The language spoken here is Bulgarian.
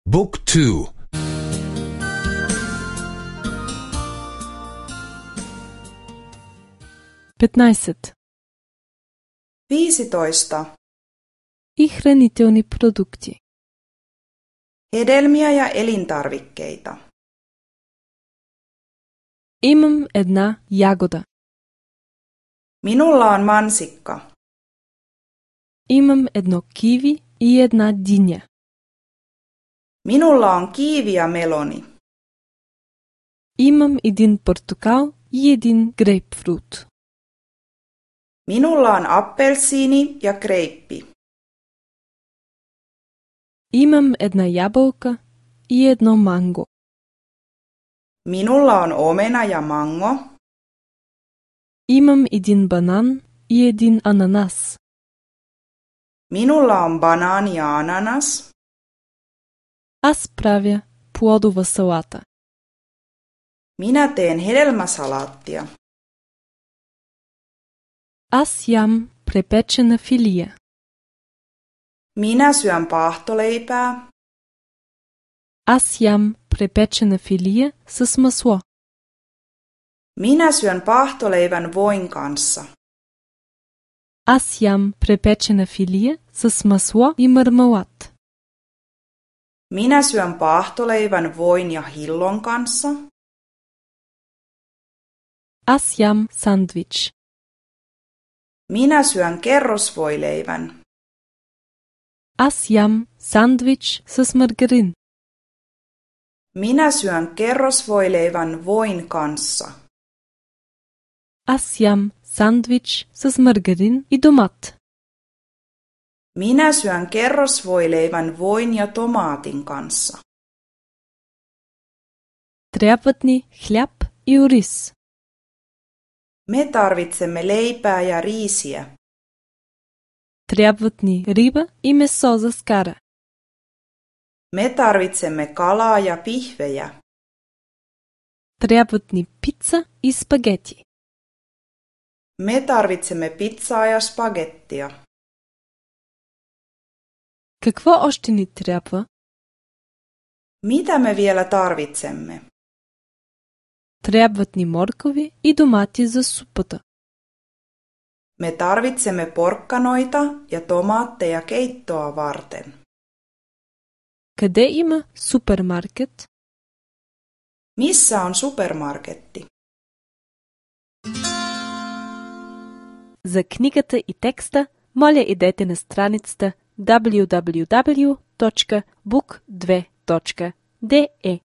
Book 2. 15. 15. И хранителни продукти. Hedelmiä ja elintarvikkeita. Имам една ягода. Minulla on mansikka. Имам едно киви и една диня. Minulla on kiivi ja meloni. Имам един портокал и един грейпфрут. Minulla on appelsiini ja kreippi. Имам една ябълка и едно манго. Minulla on omena ja mango. Имам един банан и един ананас. Minulla on banaani ja ananas. Аз правя плодова салата. Minä teen hedelmäsalaattia. Аз ям препечена филия. Minä syön paahtoleipää. Аз ям препечена филия с масло. Minä syön paahtoleivän voin kanssa. Аз ям препечена филия с масло и мармалад. Minä syön paahtoleivän voin ja hillon kanssa. Аз ям сандвич. Minä syön kerrosvoileivän. Аз ям сандвич с маргарин. Minä syön kerrosvoileivän voin kanssa. Аз ям сандвич с маргарин и домат. Minä syön kerrosvoileivän voin ja tomaatin kanssa. Трябват ни хляб и ориз. Me tarvitsemme leipää ja riisiä. Трябват ни риба и месо за скара. Me tarvitsemme kalaa ja pihvejä. Трябват ни пица и спагети. Me tarvitsemme pizzaa ja spagettia. Какво още ни трябва? Mitä me vielä tarvitsemme? Трябват ни моркови и домати за супата. Me tarvitsemme porkkanoita ja tomaatteja keittoa varten. Къде има супермаркет? Missä on supermarketti? За книгата и текста, моля идете на страницата www.book2.de.